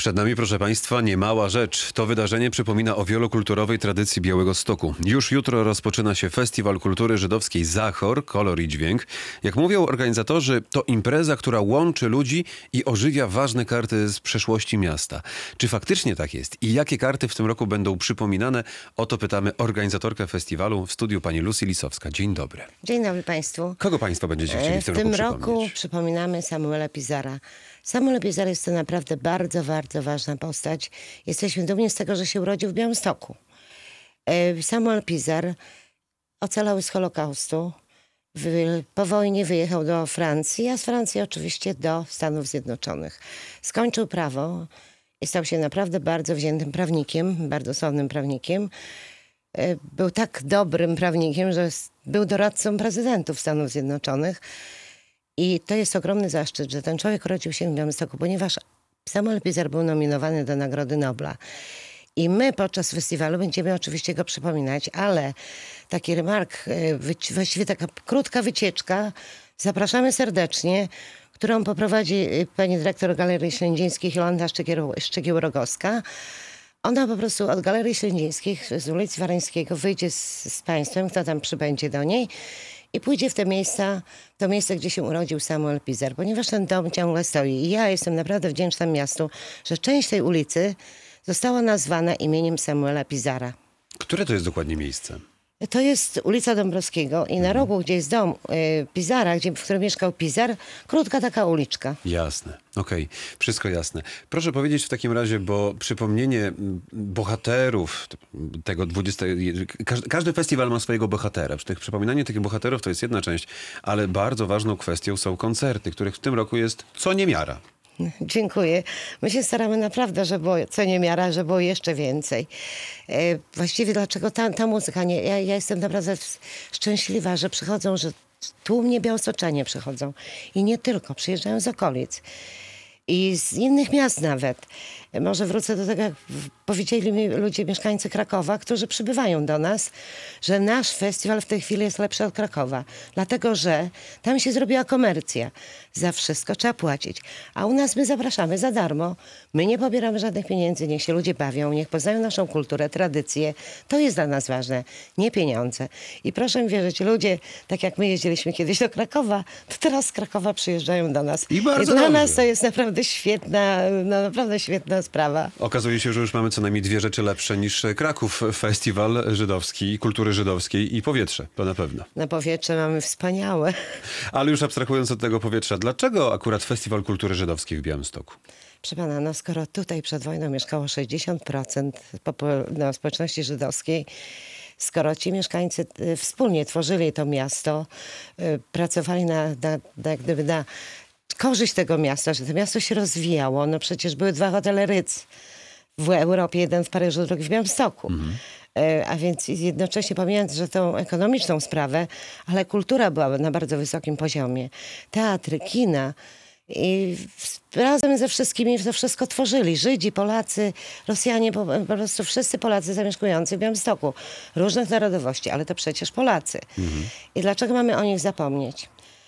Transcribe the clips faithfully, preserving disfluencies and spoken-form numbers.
Przed nami, proszę Państwa, niemała rzecz. To wydarzenie przypomina o wielokulturowej tradycji Białegostoku. Już jutro rozpoczyna się Festiwal Kultury Żydowskiej Zachor, Kolor i Dźwięk. Jak mówią organizatorzy, to impreza, która łączy ludzi i ożywia ważne karty z przeszłości miasta. Czy faktycznie tak jest? I jakie karty w tym roku będą przypominane? O to pytamy organizatorkę festiwalu. W studiu pani Lucy Lisowska. Dzień dobry. Dzień dobry Państwu. Kogo Państwo będziecie chcieli w tym, w tym roku, roku przypominamy Samuela Pizara. Samuel Pizar jest to naprawdę bardzo, bardzo ważna postać. Jesteśmy dumni z tego, że się urodził w Białymstoku. Samuel Pizar ocalał z Holokaustu. Po wojnie wyjechał do Francji, a z Francji oczywiście do Stanów Zjednoczonych. Skończył prawo i stał się naprawdę bardzo wziętym prawnikiem, bardzo sławnym prawnikiem. Był tak dobrym prawnikiem, że był doradcą prezydentów Stanów Zjednoczonych. I to jest ogromny zaszczyt, że ten człowiek urodził się w Białymstoku, ponieważ Samuel Pizar był nominowany do Nagrody Nobla. I my podczas festiwalu będziemy oczywiście go przypominać, ale taki remark, właściwie taka krótka wycieczka, zapraszamy serdecznie, którą poprowadzi pani dyrektor Galerii Ślędzińskich Jolanta Szczygieł-Rogowska. Ona po prostu od Galerii Ślędzińskich z ulicy Warańskiego wyjdzie z, z państwem, kto tam przybędzie do niej, i pójdzie w te miejsca, to miejsce, gdzie się urodził Samuel Pizar, ponieważ ten dom ciągle stoi. I ja jestem naprawdę wdzięczna miastu, że część tej ulicy została nazwana imieniem Samuela Pizara. Które to jest dokładnie miejsce? To jest ulica Dąbrowskiego i na rogu, gdzie jest dom y, Pizara, gdzie, w którym mieszkał Pizar, krótka taka uliczka. Jasne, okej, okay. Wszystko jasne. Proszę powiedzieć w takim razie, bo przypomnienie bohaterów tego dwudziestego... Każdy, każdy festiwal ma swojego bohatera. Przypominanie tych bohaterów to jest jedna część, ale bardzo ważną kwestią są koncerty, których w tym roku jest co niemiara. Dziękuję. My się staramy naprawdę, żeby było co niemiara, żeby było jeszcze więcej. E, właściwie dlaczego ta, ta muzyka? Nie, ja, ja jestem naprawdę szczęśliwa, że przychodzą, że tłumnie białostoczanie przychodzą. I nie tylko, przyjeżdżają z okolic. I z innych miast nawet. Może wrócę do tego, jak powiedzieli mi ludzie, mieszkańcy Krakowa, którzy przybywają do nas, że nasz festiwal w tej chwili jest lepszy od Krakowa. Dlatego, że tam się zrobiła komercja. Za wszystko trzeba płacić. A u nas my zapraszamy za darmo. My nie pobieramy żadnych pieniędzy. Niech się ludzie bawią, niech poznają naszą kulturę, tradycje. To jest dla nas ważne, nie pieniądze. I proszę mi wierzyć, ludzie, tak jak my jeździliśmy kiedyś do Krakowa, to teraz z Krakowa przyjeżdżają do nas. I bardzo I dla dobrze. nas to jest naprawdę świetna, no naprawdę świetna sprawa. Okazuje się, że już mamy co najmniej dwie rzeczy lepsze niż Kraków. Festiwal żydowski, kultury żydowskiej i powietrze. To na pewno. Na powietrze mamy wspaniałe. Ale już abstrahując od tego powietrza, dlaczego akurat Festiwal Kultury Żydowskiej w Białymstoku? Proszę pana, no skoro tutaj przed wojną mieszkało sześćdziesiąt procent popul- no, społeczności żydowskiej, skoro ci mieszkańcy y, wspólnie tworzyli to miasto, y, pracowali na, na, na, jak gdyby na korzyść tego miasta, że to miasto się rozwijało. No przecież były dwa hotele Ritz w Europie, jeden w Paryżu, drugi w Białymstoku. Mhm. A więc jednocześnie pomijając, że tą ekonomiczną sprawę, ale kultura była na bardzo wysokim poziomie. Teatry, kina i razem ze wszystkimi to wszystko tworzyli. Żydzi, Polacy, Rosjanie, po, po prostu wszyscy Polacy zamieszkujący w Białymstoku. Różnych narodowości, ale to przecież Polacy. Mhm. I dlaczego mamy o nich zapomnieć?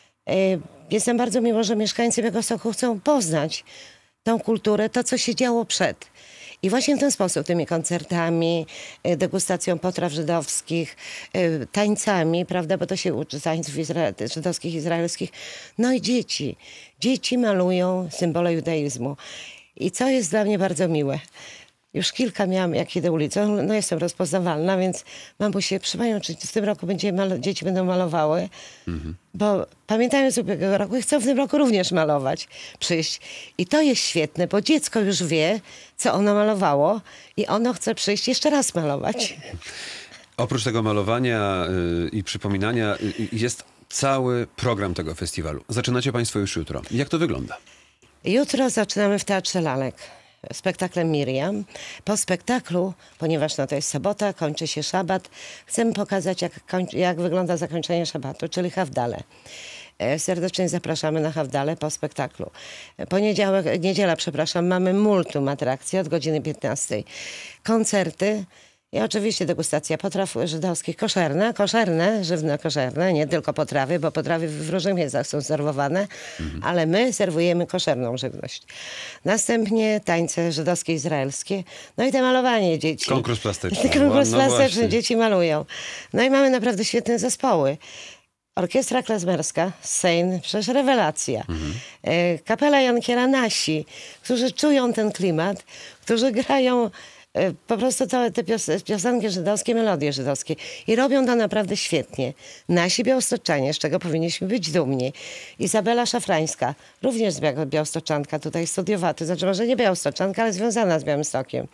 Jestem bardzo miło, że mieszkańcy Białegostoku chcą poznać tą kulturę, to co się działo przed. I właśnie w ten sposób, tymi koncertami, degustacją potraw żydowskich, tańcami, prawda, bo to się uczy tańców izra- żydowskich, izraelskich. No i dzieci. Dzieci malują symbole judaizmu. I co jest dla mnie bardzo miłe. Już kilka miałam, jak idę ulicą, no jestem rozpoznawalna, więc mamusie, przypomnią, czy w tym roku będzie mal- dzieci będą malowały, mhm. bo pamiętają z ubiegłego roku i chcą w tym roku również malować, przyjść. I to jest świetne, bo dziecko już wie, co ono malowało i ono chce przyjść jeszcze raz malować. Oprócz tego malowania yy, i przypominania yy, jest cały program tego festiwalu. Zaczynacie Państwo już jutro. Jak to wygląda? Jutro zaczynamy w Teatrze Lalek spektaklem Miriam. Po spektaklu, ponieważ no to jest sobota, kończy się szabat, chcemy pokazać, jak, kończy, jak wygląda zakończenie szabatu, czyli Hawdale. Serdecznie zapraszamy na Hawdale po spektaklu. Poniedziałek, niedziela, przepraszam, mamy multum atrakcji od godziny piętnastej. Koncerty I oczywiście degustacja potraw żydowskich, koszerne, koszerne, żywne koszerne, nie tylko potrawy, bo potrawy w różnych miejscach są serwowane, mhm. ale my serwujemy koszerną żywność. Następnie tańce żydowskie, izraelskie, no i te malowanie dzieci. Konkurs plastyczny. Konkurs No plastyczny, właśnie. dzieci malują. No i mamy naprawdę świetne zespoły. Orkiestra klezmerska, Sejn, przecież rewelacja. Mhm. E, Kapela Jankiera Nasi, którzy czują ten klimat, którzy grają e, po prostu to, te pios piosenki żydowskie, melodie żydowskie i robią to naprawdę świetnie. Nasi białostoczanie, z czego powinniśmy być dumni. Izabela Szafrańska, również z Biał białostoczanka, tutaj studiowała, to znaczy może nie białostoczanka, ale związana z Białymstokiem.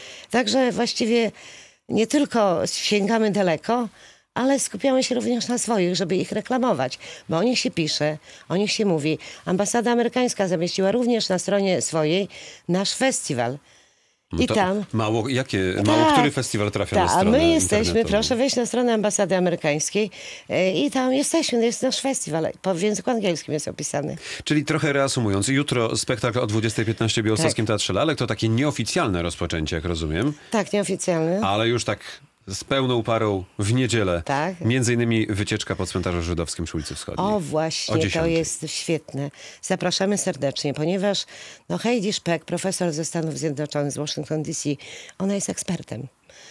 Także właściwie nie tylko sięgamy daleko, ale skupiamy się również na swoich, żeby ich reklamować, bo o nich się pisze, o nich się mówi. Ambasada amerykańska zamieściła również na stronie swojej nasz festiwal. No I to tam... Mało, jakie, mało Tak, który festiwal trafia tak, na a stronę my jesteśmy, internetową? proszę wejść na stronę ambasady amerykańskiej e, i tam jesteśmy, jest nasz festiwal, po, w języku angielskim jest opisany. Czyli trochę reasumując, jutro spektakl o dwudziestej piętnaście w Białostockim Tak. Teatrze Lalek, to takie nieoficjalne rozpoczęcie, jak rozumiem, Tak, nieoficjalny. ale już tak z pełną parą w niedzielę. Tak. Między innymi wycieczka po cmentarzu żydowskim przy ulicy Wschodniej. O O właśnie, to dziesiątej. jest świetne. Zapraszamy serdecznie, ponieważ no, Heidi Szpek, profesor ze Stanów Zjednoczonych z Washington D C, ona jest ekspertem.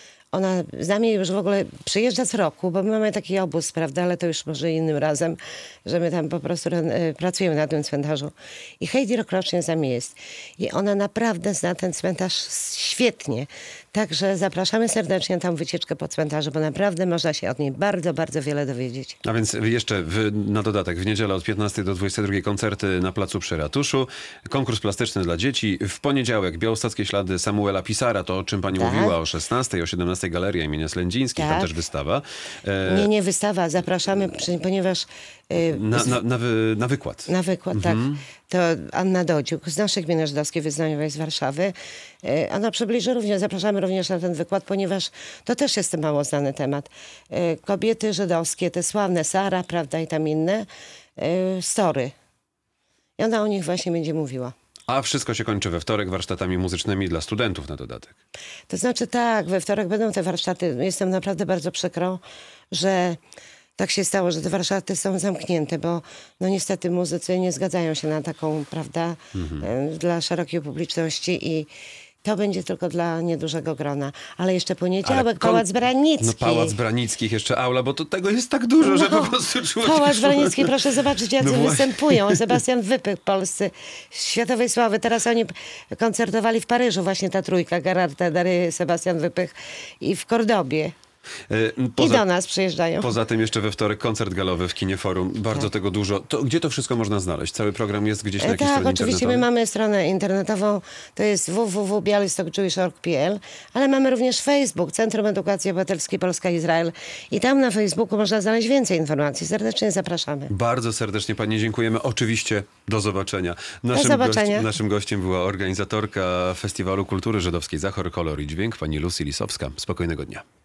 Ona z nami już w ogóle przyjeżdża co roku, bo my mamy taki obóz, prawda, ale to już może innym razem, że my tam po prostu e, pracujemy na tym cmentarzu. I Heidi rokrocznie z nami jest. I ona naprawdę zna ten cmentarz świetnie. Także zapraszamy serdecznie na tą wycieczkę po cmentarzu, bo naprawdę można się od niej bardzo, bardzo wiele dowiedzieć. A więc jeszcze w, na dodatek w niedzielę od piętnastej do dwudziestej drugiej koncerty na placu przy ratuszu, konkurs plastyczny dla dzieci. W poniedziałek białostockie ślady Samuela Pisara, to o czym pani Tak. mówiła, o szesnastej, o siedemnastej Galeria imienia Slędzińskich, tam Tak. też wystawa. E, Nie, nie wystawa, zapraszamy, przy- ponieważ y, na, na, na, wy, na wykład. na wykład, Mhm. tak, to Anna Dodziuk z naszej gminy żydowskiej wyznaniowej z Warszawy. Y, Ona przybliży również, zapraszamy również na ten wykład, ponieważ to też jest mało znany temat. Y, Kobiety żydowskie, te sławne Sara, prawda, i tam inne, y, story. I ona o nich właśnie będzie mówiła. A wszystko się kończy we wtorek warsztatami muzycznymi dla studentów na dodatek. To znaczy tak, we wtorek będą te warsztaty. Jestem naprawdę bardzo przykro, że tak się stało, że te warsztaty są zamknięte, bo no niestety muzycy nie zgadzają się na taką, prawda, mhm. dla szerokiej publiczności i to będzie tylko dla niedużego grona. Ale jeszcze poniedziałek, Ale kon- Pałac Branicki. No Pałac Branickich, jeszcze aula, bo to tego jest tak dużo, że po prostu człowiek... Pałac Branicki, proszę zobaczyć, jacy No właśnie. występują. Sebastian Wypych, polscy, światowej sławy. Teraz oni koncertowali w Paryżu, właśnie ta trójka, Gerard Dary, Sebastian Wypych i w Kordobie. E, I Poza, do nas przyjeżdżają. poza tym jeszcze we wtorek koncert galowy w Kinie Forum. Bardzo Tak. tego dużo. To, gdzie to wszystko można znaleźć? Cały program jest gdzieś na E, jakiejś Tak, stronie oczywiście my internetowej? mamy stronę internetową, to jest w w w kropka białystok jewish kropka org kropka p l, ale mamy również Facebook, Centrum Edukacji Obywatelskiej Polska-Izrael i tam na Facebooku można znaleźć więcej informacji. Serdecznie zapraszamy. Bardzo serdecznie pani dziękujemy. Oczywiście do zobaczenia. Naszym, zobaczenia. Gość, naszym gościem była organizatorka Festiwalu Kultury Żydowskiej Zachor, Kolor i Dźwięk, pani Lucy Lisowska. Spokojnego dnia.